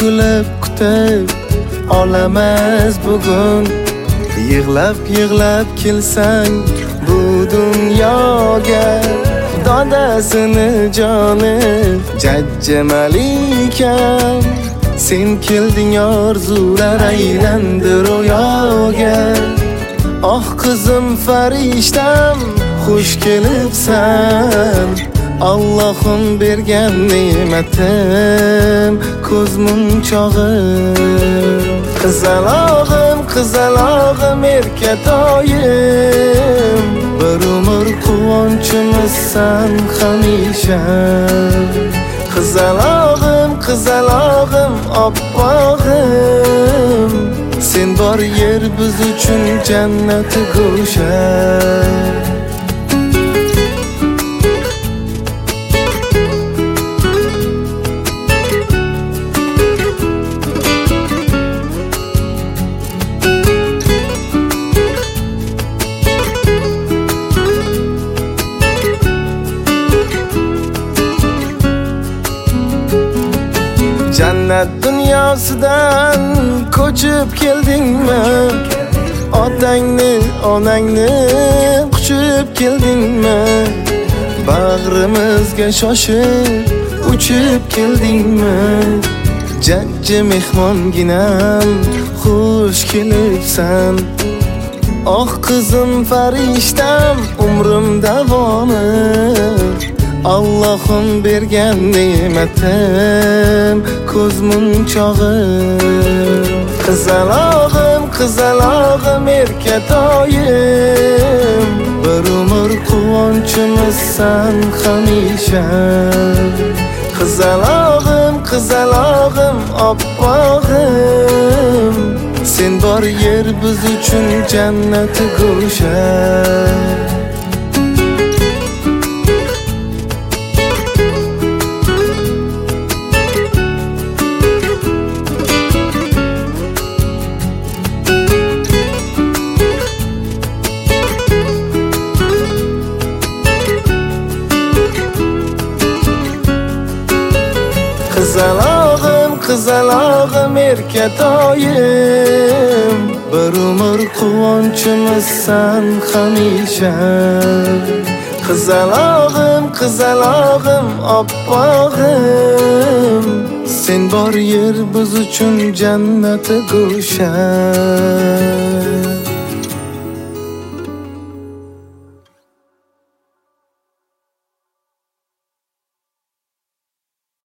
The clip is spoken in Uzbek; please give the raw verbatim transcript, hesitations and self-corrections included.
kulib kutib olamas bugun. Yig'lab yig'lab kelsang bu dunyoga, dadasini joni jajji malikam. Sen kelding orzular aylandi ro'yoga. Oh qizim farishtam, xush kelibsan. Allohim bergan ne'matim, ko'z munchog'im. Qizalog'im, qizalog'im, erkatoyim. Bir umr quvonchimizsan hamisha. Qizalog'im, qizalog'im, oppog'im. Sen bor yer biz uchun jannati go'sha. Jannat dunyosidan ko'chib keldingmi? Otangni, onangni quchib keldingmi? Bag'rimizga shoshib uchib keldingmi? Jajji mehmonginam, xush kelibsan. Oh qizim farishtam, umrim davomi. Allohim bergan ne'matim, ko'z munchog'im. Qizalog'im, qizalog'im, erkatoyim. Bir umr quvonchimizsan hamisha. Qizalog'im, qizalog'im, oppog'im. Sen bor yer biz uchun jannati go'sha. Qizalog'im, qizalog'im, erkatoyim. Bir umr quvonchimizsan hamisha. Qizalog'im, qizalog'im, oppog'im. Sen bor yer biz uchun jannati go'sha.